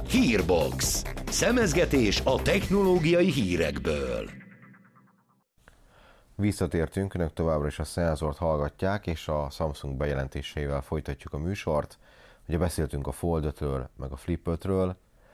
Hírbox. Szemezgetés a technológiai hírekből. Visszatértünk, önök továbbra is a szenzort hallgatják, és a Samsung bejelentéseivel folytatjuk a műsort. Ugye beszéltünk a Fold 5-ről, meg a Flip 5-ről,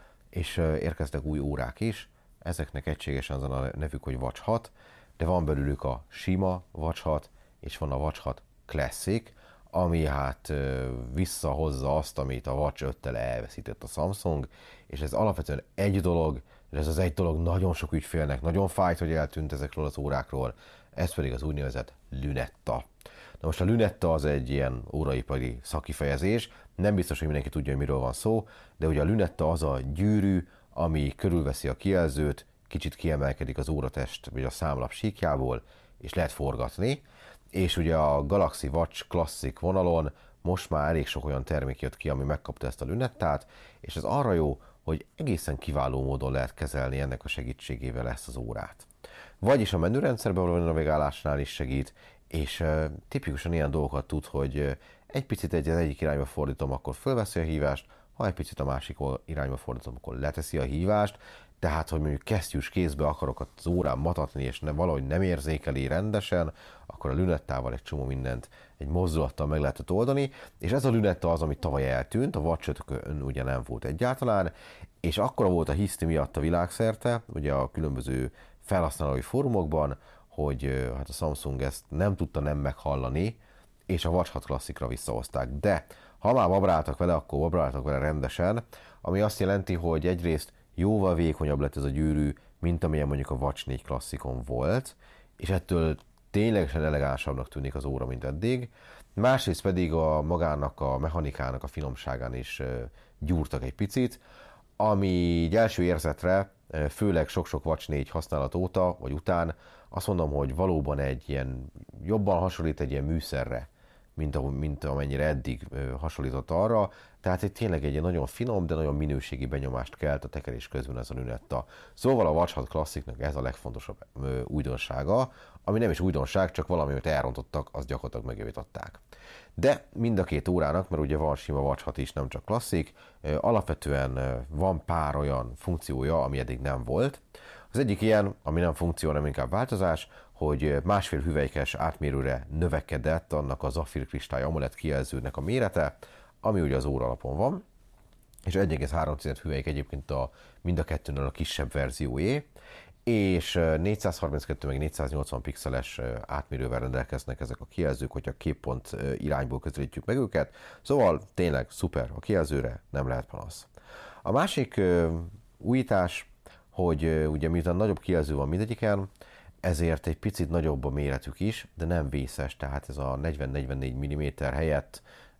és érkeztek új órák is. Ezeknek egységesen az a nevük, hogy Watch 6, de van belőlük a sima Watch 6, és van a Watch 6 Classic, ami hát visszahozza azt, amit a Watch 5-tel elveszített a Samsung, és ez alapvetően egy dolog, és ez az egy dolog nagyon sok ügyfélnek nagyon fájt, hogy eltűnt ezekről az órákról, ez pedig az úgynevezett Lunetta. Na most a Lunetta az egy ilyen óraipari szakifejezés, nem biztos, hogy mindenki tudja, hogy miről van szó, de ugye a Lunetta az a gyűrű, ami körülveszi a kijelzőt, kicsit kiemelkedik az óratest vagy a számlap síkjából, és lehet forgatni, és ugye a Galaxy Watch Classic vonalon most már elég sok olyan termék jött ki, ami megkapta ezt a Lunettát, és ez arra jó, hogy egészen kiváló módon lehet kezelni ennek a segítségével ezt az órát. Vagyis a menürendszerbe való navigálásnál is segít, és tipikusan ilyen dolgokat tud, hogy egy picit az egyik irányba fordítom, akkor fölveszi a hívást, ha egy picit a másik irányba fordítom, akkor leteszi a hívást, tehát, hogy mondjuk kesztyűs kézbe akarok az órán matatni, és valahogy nem érzékeli rendesen, akkor a Lunettával egy csomó mindent egy mozdulattal meg lehetett oldani, és ez a Lunetta az, ami tavaly eltűnt, a Watch 5-ön ugye nem volt egyáltalán, és akkora volt a hiszti miatt a világszerte, ugye a különböző felhasználói fórumokban, hogy hát a Samsung ezt nem tudta nem meghallani, és a Watch 6 Classicra visszahozták. De ha már babráltak vele, akkor babráltak vele rendesen, ami azt jelenti, hogy egyrészt jóval vékonyabb lett ez a gyűrű, mint amilyen mondjuk a Watch 4 Classicon volt, és ettől ténylegesen elegánsabbnak tűnik az óra, mint eddig. Másrészt pedig a magának, a mechanikának a finomságán is gyúrtak egy picit, ami így első érzetre, főleg sok-sok Watch 4 használat óta, vagy után, azt mondom, hogy valóban egy ilyen, jobban hasonlít egy ilyen műszerre, mint amennyire eddig hasonlított arra. Tehát itt tényleg egy nagyon finom, de nagyon minőségi benyomást kelt a tekerés közben ez a Lunetta. Szóval a Watch 6 Classicnak ez a legfontosabb újdonsága, ami nem is újdonság, csak valami, amit elrontottak, azt gyakorlatilag megjavították. De mind a két órának, mert ugye van sima Watch 6 is, nem csak Classic, alapvetően van pár olyan funkciója, ami eddig nem volt. Az egyik ilyen, ami nem funkció, nem inkább változás, hogy 1,5 hüvelykes átmérőre növekedett annak a Zafir kristály AMOLED kijelzőnek a mérete, ami ugye az óra alapon van, és 1,3 hüvelyk egyébként mind a kettőnél a kisebb verzióé, és 432 meg 480 pixeles átmérővel rendelkeznek ezek a kijelzők, hogyha képpont irányból közelítjük meg őket, szóval tényleg szuper a kijelzőre, nem lehet panasz. A másik újítás, hogy ugye miután nagyobb kijelző van mindegyiken, ezért egy picit nagyobb a méretük is, de nem vészes, tehát ez a 40-44 mm helyett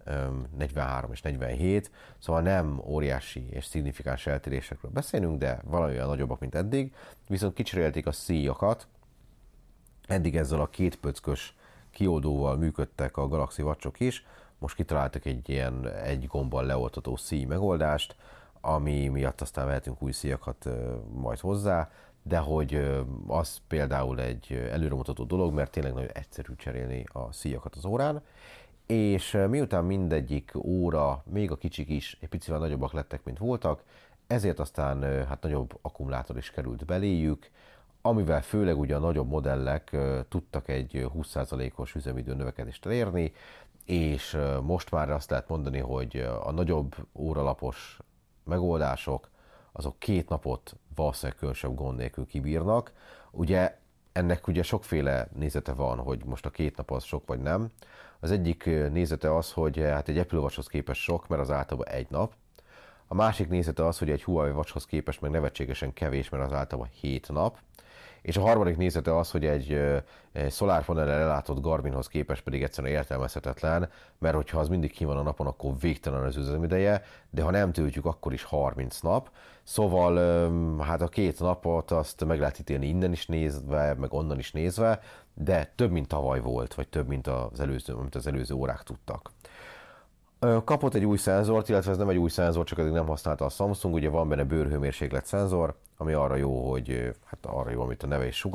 43 és 47, szóval nem óriási és szignifikáns eltérésekről beszélünk, de valamivel nagyobbak, mint eddig, viszont kicserélték a szíjakat, eddig ezzel a két pöckös kioldóval működtek a Galaxy Watchok is, most kitaláltak egy ilyen egy gombbal leoltató szíj megoldást, ami miatt aztán vehetünk új szíjakat majd hozzá, de hogy az például egy előremutató dolog, mert tényleg nagyon egyszerű cserélni a szíjakat az órán, és miután mindegyik óra, még a kicsik is egy picivel nagyobbak lettek, mint voltak, ezért aztán hát nagyobb akkumulátor is került beléjük, amivel főleg ugye a nagyobb modellek tudtak egy 20%-os üzemidő növekedést elérni, és most már azt lehet mondani, hogy a nagyobb óralapos megoldások, azok 2 napot valószínűleg különösebb gond nélkül kibírnak. Ugye ennek ugye sokféle nézete van, hogy most a 2 nap az sok vagy nem. Az egyik nézete az, hogy hát egy Apple Watchhoz képest sok, mert az általában 1 nap. A másik nézete az, hogy egy Huawei Watchhoz képest meg nevetségesen kevés, mert az általában 7 nap. És a harmadik nézete az, hogy egy szolárpanellel ellátott Garminhoz képest pedig egyszerűen értelmezhetetlen, mert hogyha az mindig ki van a napon, akkor végtelen az üzemideje, de ha nem töltjük, akkor is 30 nap. Szóval hát a 2 napot azt meg lehet ítélni innen is nézve, meg onnan is nézve, de több, mint tavaly volt, vagy több, mint az előző órák tudtak. Kapott egy új szenzort, illetve ez nem egy új szenzor, csak eddig nem használta a Samsung, ugye van benne bőrhőmérséklet szenzor, ami arra jó, hogy, hát arra jó, amit a neve is sugall,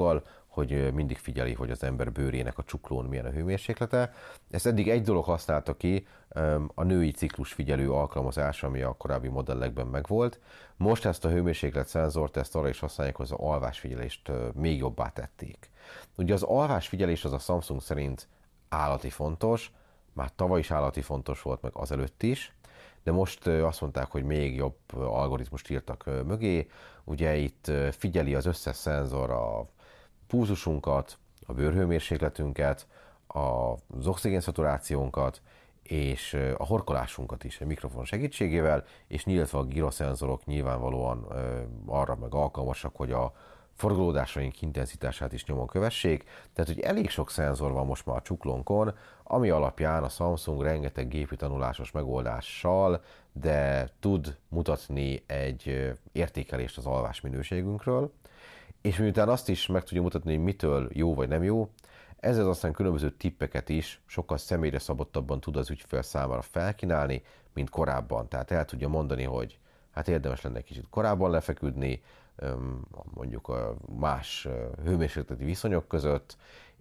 hogy mindig figyeli, hogy az ember bőrének a csuklón milyen a hőmérséklete. Ezt eddig egy dolog használta ki, a női ciklusfigyelő alkalmazás, ami a korábbi modellekben megvolt. Most ezt a hőmérséklet szenzort ezt arra is használják, hogy az alvásfigyelést még jobbá tették. Ugye az alvásfigyelés az a Samsung szerint állati fontos, már tavaly is állati fontos volt, meg azelőtt is, de most azt mondták, hogy még jobb algoritmust írtak mögé. Ugye itt figyeli az összes szenzor a pulzusunkat, a bőrhőmérsékletünket, az oxigénszaturációnkat, és a horkolásunkat is a mikrofon segítségével, és illetve a gyroszenzorok nyilvánvalóan arra meg alkalmasak, hogy a forgolódásaink intenzitását is nyomon kövessék. Tehát, hogy elég sok szenzor van most már a csuklónkon, ami alapján a Samsung rengeteg gépi tanulásos megoldással, de tud mutatni egy értékelést az alvás minőségünkről, és miután azt is meg tudja mutatni, hogy mitől jó vagy nem jó, ezzel aztán különböző tippeket is sokkal személyre szabottabban tud az ügyfél számára felkínálni, mint korábban. Tehát el tudja mondani, hogy hát érdemes lenne egy kicsit korábban lefeküdni, mondjuk a más hőmérsékleti viszonyok között,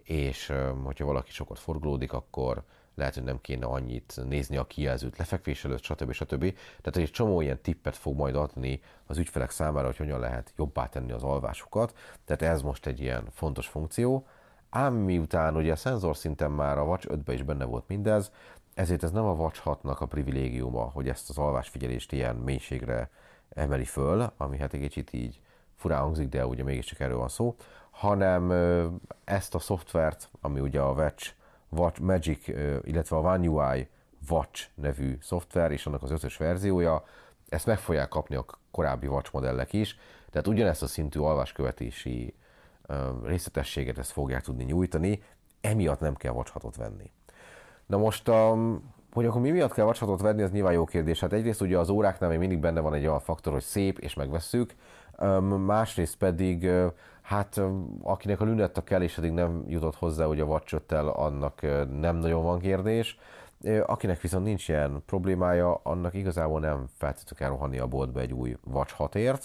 és hogyha valaki sokat forgolódik, akkor lehet, hogy nem kéne annyit nézni a kijelzőt lefekvés előtt, stb. Tehát egy csomó ilyen tippet fog majd adni az ügyfelek számára, hogy hogyan lehet jobbá tenni az alvásukat. Tehát ez most egy ilyen fontos funkció. Ám miután ugye a szenzor szinten már a Watch 5-ben is benne volt mindez, ezért ez nem a Watch 6-nak a privilégiuma, hogy ezt az alvásfigyelést ilyen mélységre emeli föl, ami hát egy kicsit így furán hangzik, de ugye mégiscsak erről van szó, hanem ezt a szoftvert, ami ugye a Watch Magic, illetve a One UI Watch nevű szoftver, és annak az 5-ös verziója, ezt meg fogják kapni a korábbi Watch modellek is, tehát ugyanezt a szintű alváskövetési részletességet ezt fogják tudni nyújtani, emiatt nem kell Watch 6-ot venni. Na most, hogy akkor mi miatt kell Watch 6-ot venni, ez nyilván jó kérdés. Hát egyrészt ugye az óráknál még mindig benne van egy olyan faktor, hogy szép, és megvesszük, másrészt pedig, hát akinek a Lunetta kell, és eddig nem jutott hozzá, hogy a Watch 5-tel, annak nem nagyon van kérdés. Akinek viszont nincs ilyen problémája, annak igazából nem feltétlenül kell rohanni a boltba egy új Watch 6-ért.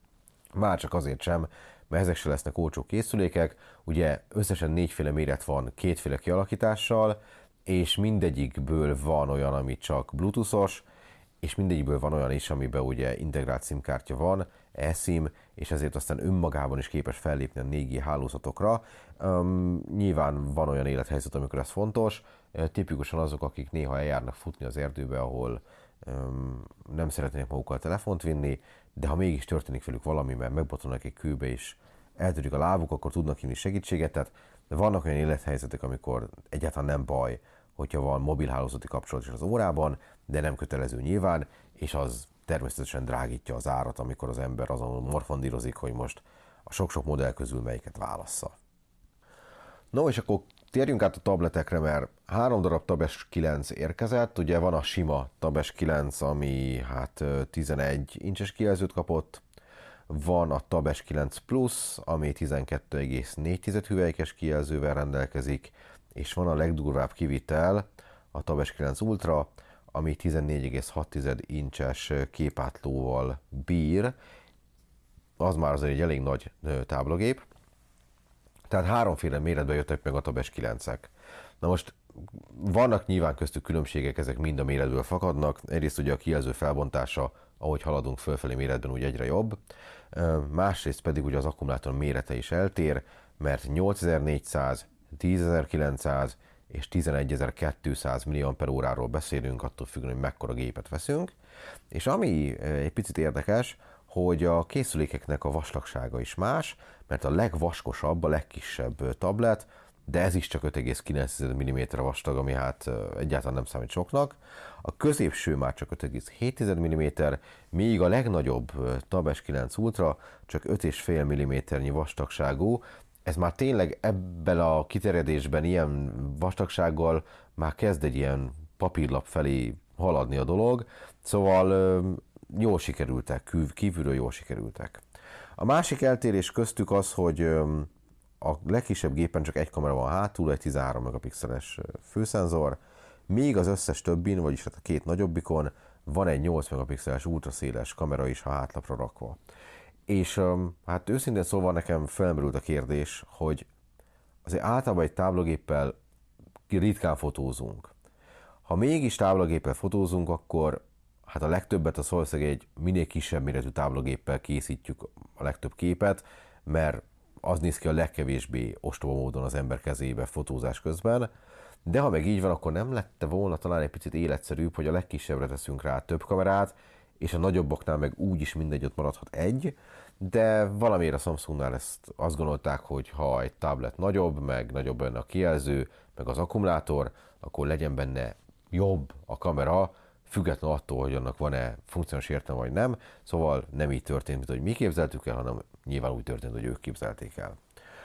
Már csak azért sem, mert ezek se lesznek olcsó készülékek. Ugye összesen 4 méret van 2 kialakítással, és mindegyikből van olyan, ami csak Bluetooth-os, és mindegyikből van olyan is, amiben ugye integrált SIM-kártya van, eSIM, és ezért aztán önmagában is képes fellépni a 4G hálózatokra. Nyilván van olyan élethelyzet, amikor ez fontos, tipikusan azok, akik néha eljárnak futni az erdőbe, ahol nem szeretnének magukkal telefont vinni, de ha mégis történik velük valami, mert megbotolnak egy kőbe és eltörik a lábuk, akkor tudnak hívni segítséget. Tehát vannak olyan élethelyzetek, amikor egyáltalán nem baj, hogyha van mobilhálózati kapcsolat is az órában, de nem kötelező nyilván, és az természetesen drágítja az árat, amikor az ember azon morfondírozik, hogy most a sok-sok modell közül melyiket válassza. No, és akkor térjünk át a tabletekre, mert 3 darab Tab S9 érkezett, ugye van a sima Tab S9, ami hát 11 incses kijelzőt kapott, van a Tab S9 Plus, ami 12,4 hüvelykes kijelzővel rendelkezik, és van a legdurvább kivitel, a Tab S9 Ultra, ami 14,6 incses képátlóval bír, az már azért egy elég nagy táblagép. Tehát 3 méretben jöttek meg a Tab S9-ek. Na most vannak nyilván köztük különbségek, ezek mind a méretből fakadnak. Egyrészt ugye a kijelző felbontása, ahogy haladunk fölfelé méretben, úgy egyre jobb. Másrészt pedig ugye az akkumulátor mérete is eltér, mert 8400, 10900 és 11200 mAh-ról beszélünk, attól függően, hogy mekkora gépet veszünk. És ami egy picit érdekes, hogy a készülékeknek a vastagsága is más, mert a legvaskosabb, a legkisebb tablet, de ez is csak 5,9 mm vastag, ami hát egyáltalán nem számít soknak. A középső már csak 5,7 mm, míg a legnagyobb Tab S9 Ultra csak 5,5 mm vastagságú. Ez már tényleg ebben a kiterjedésben ilyen vastagsággal már kezd egy ilyen papírlap felé haladni a dolog, szóval jól sikerültek, kívülről jól sikerültek. A másik eltérés köztük az, hogy a legkisebb gépen csak egy kamera van hátul, egy 13 megapixeles főszenzor, míg az összes többin, vagyis hát a 2 nagyobbikon van egy 8 megapixeles ultraszéles kamera is a hátlapra rakva. És hát őszintén szólva nekem felmerült a kérdés, hogy azért általában egy táblagéppel ritkán fotózunk. Ha mégis táblagéppel fotózunk, akkor hát a legtöbbet az valószínűleg egy minél kisebb méretű táblagéppel készítjük a legtöbb képet, mert az néz ki a legkevésbé ostoba módon az ember kezébe fotózás közben. De ha meg így van, akkor nem lett volna talán egy picit életszerűbb, hogy a legkisebbre teszünk rá több kamerát, és a nagyobbaknál meg úgyis mindegy, ott maradhat egy, de valamiért a Samsungnál ezt azt gondolták, hogy ha egy tablet nagyobb, meg nagyobb benne a kijelző, meg az akkumulátor, akkor legyen benne jobb a kamera, függetlenül attól, hogy annak van-e funkciós értelme vagy nem. Szóval nem így történt, mint hogy mi képzeltük el, hanem nyilván úgy történt, hogy ők képzelték el.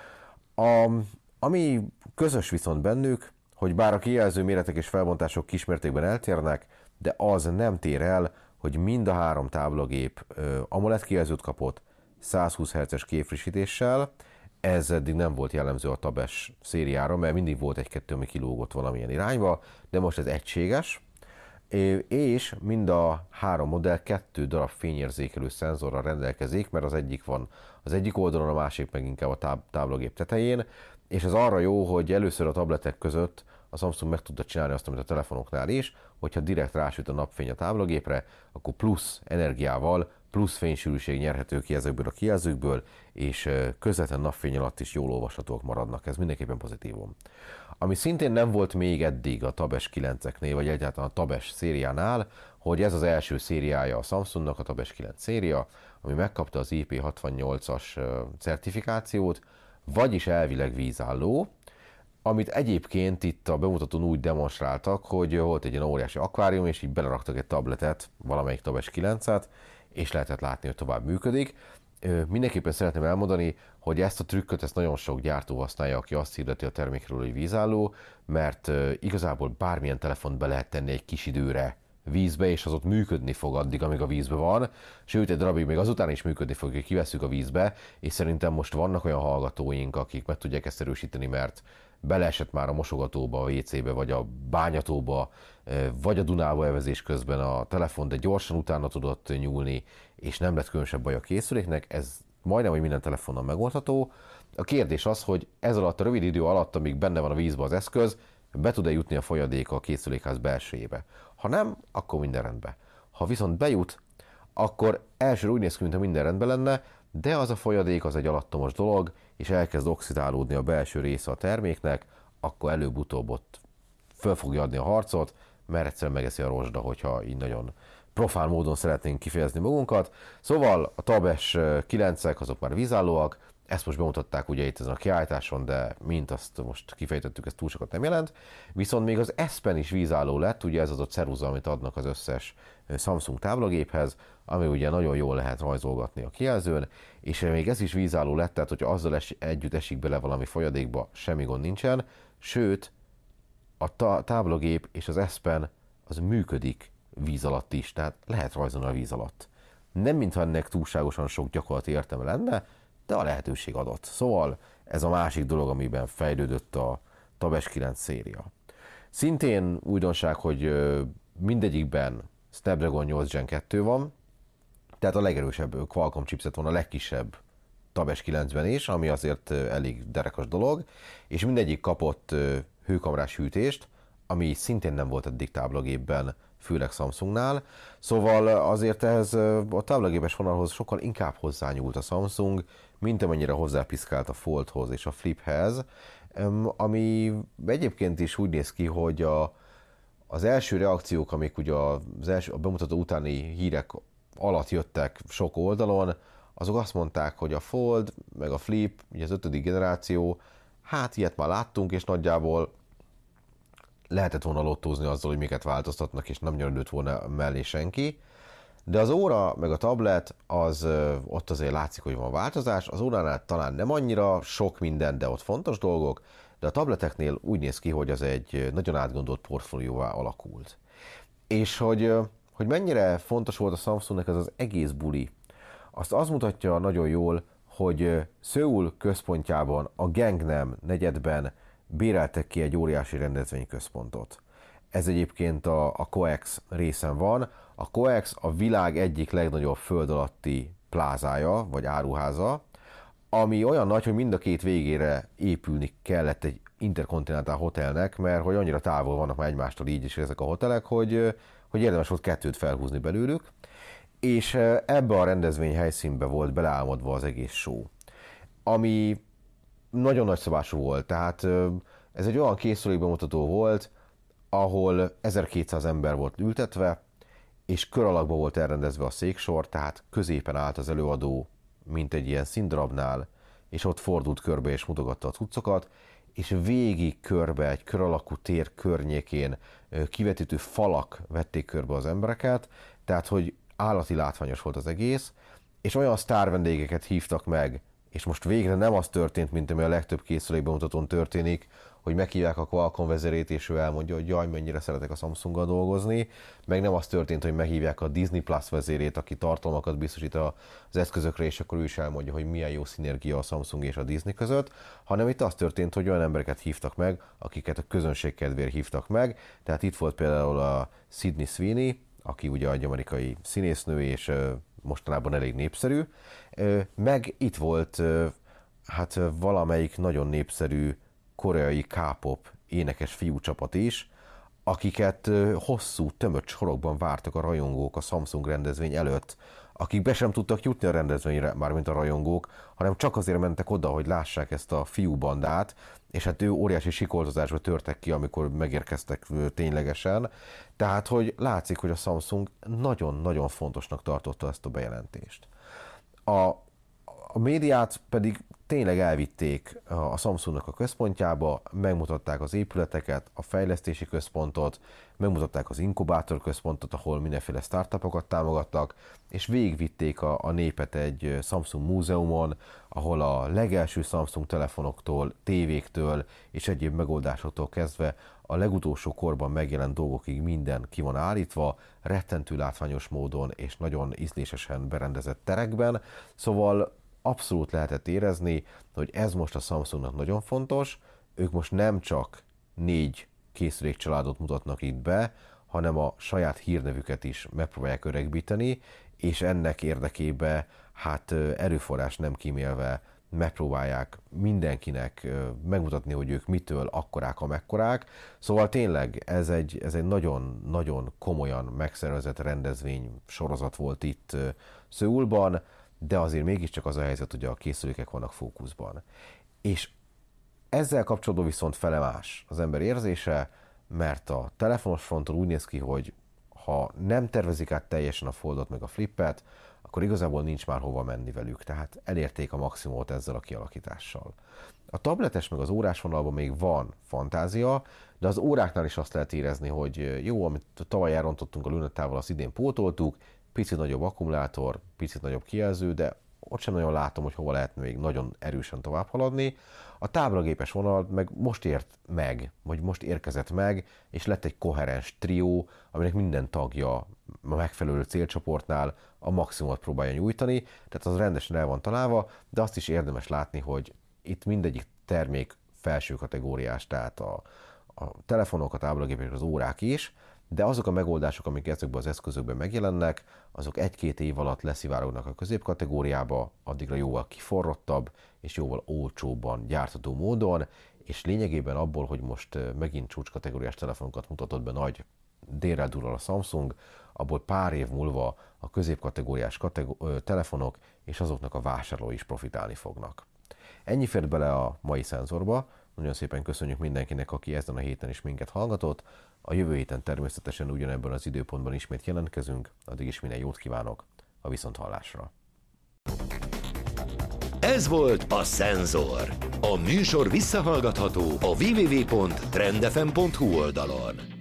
Ami közös viszont bennük, hogy bár a kijelző méretek és felbontások kismértékben eltérnek, de az nem tér el, hogy mind a három táblagép AMOLED kijelzőt kapott 120 Hz-es képfrissítéssel. Ez eddig nem volt jellemző a Tab-es szériára, mert mindig volt egy-kettő, ami kilógott valamilyen irányba, de most ez egységes. És mind a három modell 2 darab fényérzékelő szenzorral rendelkezik, mert az egyik van az egyik oldalon, a másik meg inkább a táblagép tetején, és ez arra jó, hogy először a tabletek között a Samsung meg tudta csinálni azt, amit a telefonoknál is, hogyha direkt rásüt a napfény a táblagépre, akkor plusz energiával, plusz fénysűrűség nyerhető ki ezekből a kijelzőkből, és közvetlen napfény alatt is jól olvashatók maradnak. Ez mindenképpen pozitívum. Ami szintén nem volt még eddig a Tab S9-eknél, vagy egyáltalán a Tab-es szériánál, hogy ez az első szériája a Samsungnak, a Tab S9 széria, ami megkapta az IP68-as certifikációt, vagyis elvileg vízálló, amit egyébként itt a bemutatón úgy demonstráltak, hogy volt egy ilyen óriási akvárium, és így beleraktak egy tabletet, valamelyik Tab S9-et, és lehetett látni, hogy tovább működik. Mindenképpen szeretném elmondani, hogy ezt a trükköt ezt nagyon sok gyártó használja, aki azt hirdeti a termékről, hogy vízálló, mert igazából bármilyen telefont be lehet tenni egy kis időre vízbe, és az ott működni fog addig, amíg a vízbe van, sőt egy darabig még azután is működni fog, hogy kivesszük a vízbe, és szerintem most vannak olyan hallgatóink, akik meg tudják ezt erősíteni, mert beleesett már a mosogatóba, a WC-be, vagy a bányatóba, vagy a Dunába evezés közben a telefon, de gyorsan utána tudott nyúlni, és nem lett különösebb baj a készüléknek, ez majdnem, hogy minden telefonon megoldható. A kérdés az, hogy ez alatt a rövid idő alatt, amíg benne van a vízbe az eszköz, be tud-e jutni a folyadék a készülékház belsejébe. Ha nem, akkor minden rendben. Ha viszont bejut, akkor elsőre úgy néz ki, mintha minden rendben lenne, de az a folyadék az egy alattomos dolog, és elkezd oxidálódni a belső része a terméknek, akkor előbb-utóbb ott föl fogja adni a harcot, mert egyszerűen megeszi a rozsda, hogyha így nagyon profán módon szeretnénk kifejezni magunkat. Szóval a Tab S9-ek azok már vízállóak, ezt most bemutatták ugye itt ezen a kiállításon, de mint azt most kifejtettük, ez túl sokat nem jelent. Viszont még az S Pen is vízálló lett, ugye ez az a ceruza, amit adnak az összes Samsung táblagéphez, ami ugye nagyon jól lehet rajzolgatni a kijelzőn, és még ez is vízálló lett, tehát hogyha azzal együtt esik bele valami folyadékba, semmi gond nincsen, sőt, a táblagép és az S Pen az működik víz alatt is, tehát lehet rajzolni a víz alatt. Nem mintha ennek túlságosan sok gyakorlati értelme lenne, de a lehetőség adott. Szóval ez a másik dolog, amiben fejlődött a Tab S9 széria. Szintén újdonság, hogy mindegyikben Snapdragon 8 Gen 2 van, tehát a legerősebb Qualcomm chipset van a legkisebb Tab S9-ben is, ami azért elég derekas dolog, és mindegyik kapott hőkamerás hűtést, ami szintén nem volt eddig táblagépben, főleg Samsungnál. Szóval azért ez a táblagépes vonalhoz sokkal inkább hozzányúlt a Samsung, mint amennyire hozzápiszkált a Foldhoz és a Fliphez, ami egyébként is úgy néz ki, hogy az első reakciók, amik ugye a bemutató utáni hírek alatt jöttek sok oldalon, azok azt mondták, hogy a Fold, meg a Flip, ugye az 5. generáció, hát ilyet már láttunk, és nagyjából lehetett volna lottózni azzal, hogy miket változtatnak, és nem nyerődött volna mellé senki. De az óra, meg a tablet, az ott azért látszik, hogy van változás. Az óránál talán nem annyira sok minden, de ott fontos dolgok, de a tableteknél úgy néz ki, hogy az egy nagyon átgondolt portfólióvá alakult. És hogy mennyire fontos volt a Samsungnak ez az egész buli, azt az mutatja nagyon jól, hogy Szöul központjában, a Gangnam negyedben béreltek ki egy óriási rendezvényközpontot. Ez egyébként a COEX részen van. A COEX a világ egyik legnagyobb föld alatti plázája, vagy áruháza, ami olyan nagy, hogy mind a két végére épülni kellett egy Intercontinental hotelnek, mert hogy annyira távol vannak már egymástól így is ezek a hotelek, hogy érdemes volt 2 felhúzni belőlük, és ebbe a rendezvény helyszínbe volt beleálmodva az egész show, ami nagyon nagyszabású volt, tehát ez egy olyan készülékbemutató volt, ahol 1200 ember volt ültetve, és kör alakba volt elrendezve a széksor, tehát középen állt az előadó, mint egy ilyen színdarabnál, és ott fordult körbe és mutogatta a cuccokat, és végig körbe, egy kör alakú tér környékén kivetítő falak vették körbe az embereket, tehát hogy állati látványos volt az egész, és olyan sztár vendégeket hívtak meg, és most végre nem az történt, mint ami a legtöbb készülékbemutatón történik, hogy meghívják a Qualcomm vezérét, és ő elmondja, hogy jaj, mennyire szeretek a Samsunggal dolgozni, meg nem az történt, hogy meghívják a Disney Plus vezérét, aki tartalmakat biztosít az eszközökre, és akkor ő is elmondja, hogy milyen jó szinergia a Samsung és a Disney között, hanem itt az történt, hogy olyan embereket hívtak meg, akiket a közönség kedvéért hívtak meg, tehát itt volt például a Sydney Sweeney, aki ugye egy amerikai színésznő, és mostanában elég népszerű, meg itt volt hát valamelyik nagyon népszerű koreai K-pop énekes fiúcsapat is, akiket hosszú, tömött sorokban vártak a rajongók a Samsung rendezvény előtt, akik be sem tudtak jutni a rendezvényre, mármint a rajongók, hanem csak azért mentek oda, hogy lássák ezt a fiúbandát, és hát ő óriási sikoltozásba törtek ki, amikor megérkeztek ténylegesen. Tehát, hogy látszik, hogy a Samsung nagyon-nagyon fontosnak tartotta ezt a bejelentést. A médiát pedig tényleg elvitték a Samsungnak a központjába, megmutatták az épületeket, a fejlesztési központot, megmutatták az inkubátor központot, ahol mindenféle startupokat támogattak, és végigvitték a népet egy Samsung múzeumon, ahol a legelső Samsung telefonoktól, tévéktől és egyéb megoldásoktól kezdve a legutolsó korban megjelent dolgokig minden ki van állítva, rettentő látványos módon és nagyon ízlésesen berendezett terekben, szóval abszolút lehetett érezni, hogy ez most a Samsungnak nagyon fontos, ők most nem csak 4 készülékcsaládot mutatnak itt be, hanem a saját hírnevüket is megpróbálják öregbíteni, és ennek érdekében hát erőforrás nem kímélve megpróbálják mindenkinek megmutatni, hogy ők mitől akkorák, amekkorák. Szóval tényleg ez egy nagyon-nagyon komolyan megszervezett rendezvény sorozat volt itt Szöulban, de azért mégiscsak az a helyzet, hogy a készülékek vannak fókuszban. És ezzel kapcsolatban viszont felemás az ember érzése, mert a telefonos fronton úgy néz ki, hogy ha nem tervezik át teljesen a Foldot meg a Flippet, akkor igazából nincs már hova menni velük, tehát elérték a maximumot ezzel a kialakítással. A tabletes meg az órás vonalban még van fantázia, de az óráknál is azt lehet érezni, hogy jó, amit tavaly elrontottunk a Lunatával, azt idén pótoltuk, picit nagyobb akkumulátor, picit nagyobb kijelző, de ott sem nagyon látom, hogy hova lehetne még nagyon erősen tovább haladni. A táblagépes vonal meg most ért meg, vagy most érkezett meg, és lett egy koherens trió, aminek minden tagja a megfelelő célcsoportnál a maximumot próbálja nyújtani, tehát az rendesen el van találva, de azt is érdemes látni, hogy itt mindegyik termék felső kategóriás, tehát a telefonok, a táblagépek, az órák is, de azok a megoldások, amik ezekben az eszközökben megjelennek, azok 1-2 év alatt leszivárognak a középkategóriába, addigra jóval kiforrottabb és jóval olcsóbban gyártható módon, és lényegében abból, hogy most megint csúcskategóriás telefonokat mutatott be nagy délrel durral a Samsung, abból pár év múlva a középkategóriás telefonok és azoknak a vásárlói is profitálni fognak. Ennyi fért bele a mai szenzorba. Nagyon szépen köszönjük mindenkinek, aki ezen a héten is minket hallgatott. A jövő héten természetesen ugyanebben az időpontban ismét jelentkezünk. Addig is minden jót kívánok a viszonthallásra. Ez volt a Szenzor. A műsor visszahallgatható a www.trendfm.hu oldalon.